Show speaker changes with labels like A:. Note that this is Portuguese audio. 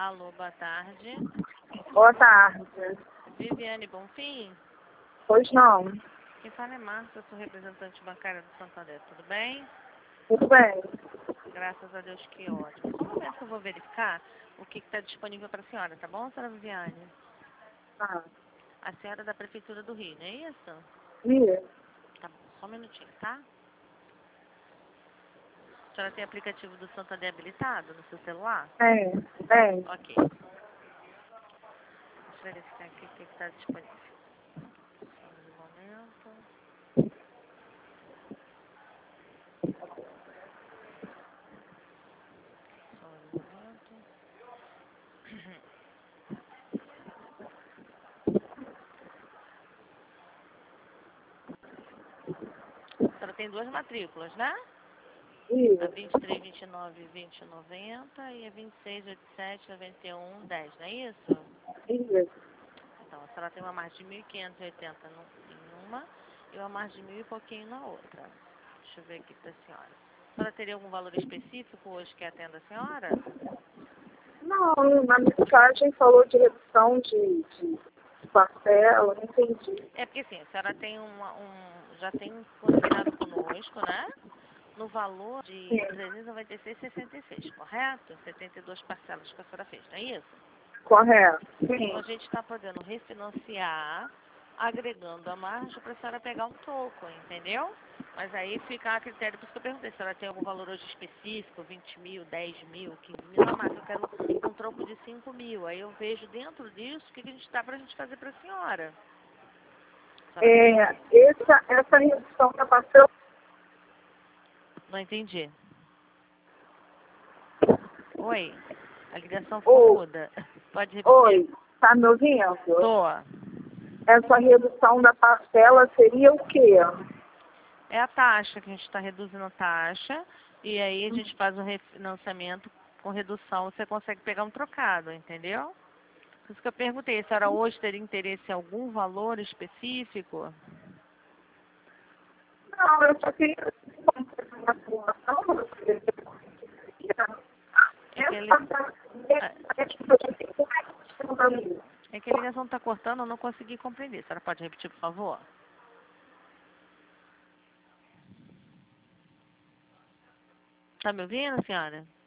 A: Alô, boa tarde.
B: Boa tarde.
A: Viviane Bonfim?
B: Pois não.
A: Quem fala é Márcia, eu sou representante bancária do Santander. Tudo bem?
B: Tudo bem.
A: Graças a Deus, que ótimo. Só um momento que eu vou verificar o que está disponível para a senhora, tá bom, senhora Viviane?
B: Ah,
A: A senhora é da Prefeitura do Rio, não é isso?
B: isso.
A: Tá bom, só um minutinho, tá? A senhora tem aplicativo do Santander habilitado no seu celular?
B: Tem.
A: Ok. Deixa eu verificar aqui o que está disponível. Só um momento. Só um momento. A senhora tem duas matrículas, né? A
B: Isso.
A: 23, 29, 20, 90 e a 26, 87, 91, 10, não é isso?
B: Isso.
A: Então, a senhora tem uma margem de 1.580 em uma e uma margem de 1.000 e pouquinho na outra. Deixa eu ver aqui para a senhora. A senhora teria algum valor específico hoje que atenda a senhora?
B: Não, na mensagem falou de redução de parcela, não entendi.
A: É porque assim, a senhora tem já tem consignado conosco, né? No valor de
B: Sim.
A: 396,66, correto? 72 parcelas que a senhora fez, não é isso?
B: Correto.
A: Então a
B: Sim.
A: gente está podendo refinanciar, agregando a margem para a senhora pegar um troco, entendeu? Mas aí fica a critério, por isso que eu perguntei, se ela tem algum valor hoje específico, 20 mil, 10 mil, 15 mil, a mais, eu quero um troco de 5 mil. Aí eu vejo dentro disso o que a gente dá para a gente fazer para a senhora.
B: Essa redução da parcela.
A: Não entendi. Oi, a ligação ficou muda. Pode repetir?
B: Oi, tá me ouvindo?
A: Tô.
B: Essa redução da parcela seria o quê?
A: É a taxa, que a gente está reduzindo a taxa, e aí a gente faz o refinanciamento com redução, você consegue pegar um trocado, entendeu? Por isso que eu perguntei, a senhora hoje teria interesse em algum valor específico?
B: Não, eu só queria uma informação.
A: É que, é que a ligação está cortando, eu não consegui compreender. A senhora pode repetir, por favor? Tá me ouvindo, senhora?